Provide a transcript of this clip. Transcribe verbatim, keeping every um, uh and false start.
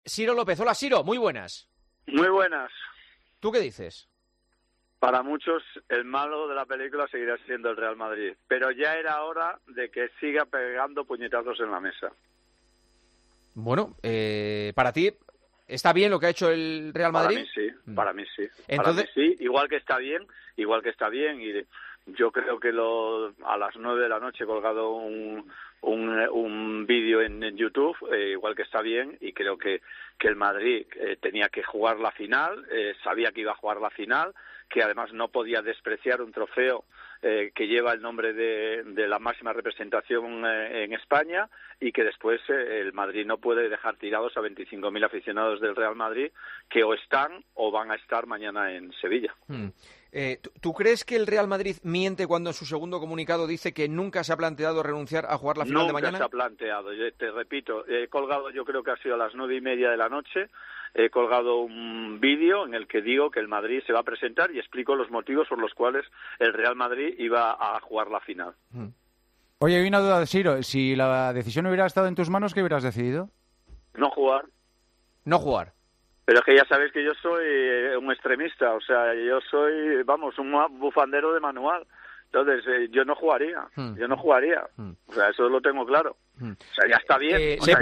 Siro López. Hola, Siro, muy buenas. Muy buenas. ¿Tú qué dices? Para muchos, el malo de la película seguirá siendo el Real Madrid, pero ya era hora de que siga pegando puñetazos en la mesa. Bueno, eh, para ti, ¿está bien lo que ha hecho el Real Madrid? Para mí sí, mm. para mí sí. Entonces... Para mí sí, igual que está bien, igual que está bien, y yo creo que lo, a las nueve de la noche he colgado un, un, un vídeo en, en YouTube, eh, igual que está bien, y creo que, que el Madrid eh, tenía que jugar la final, eh, sabía que iba a jugar la final, que además no podía despreciar un trofeo eh, que lleva el nombre de, de la máxima representación eh, en España, y que después eh, el Madrid no puede dejar tirados a veinticinco mil aficionados del Real Madrid que o están o van a estar mañana en Sevilla. Hmm. Eh, ¿tú, ¿Tú crees que el Real Madrid miente cuando en su segundo comunicado dice que nunca se ha planteado renunciar a jugar la final nunca de mañana? Nunca se ha planteado, yo te repito, he colgado, yo creo que ha sido a las nueve y media de la noche, he colgado un vídeo en el que digo que el Madrid se va a presentar y explico los motivos por los cuales el Real Madrid iba a jugar la final. Hmm. Oye, hay una duda de Siro, si la decisión hubiera estado en tus manos, ¿qué hubieras decidido? No jugar. No jugar. Pero es que ya sabes que yo soy un extremista, o sea, yo soy, vamos, un bufandero de manual. Entonces, eh, yo no jugaría, hmm. yo no jugaría. Hmm. O sea, eso lo tengo claro. Hmm. O sea, ya está bien. Eh, o sea,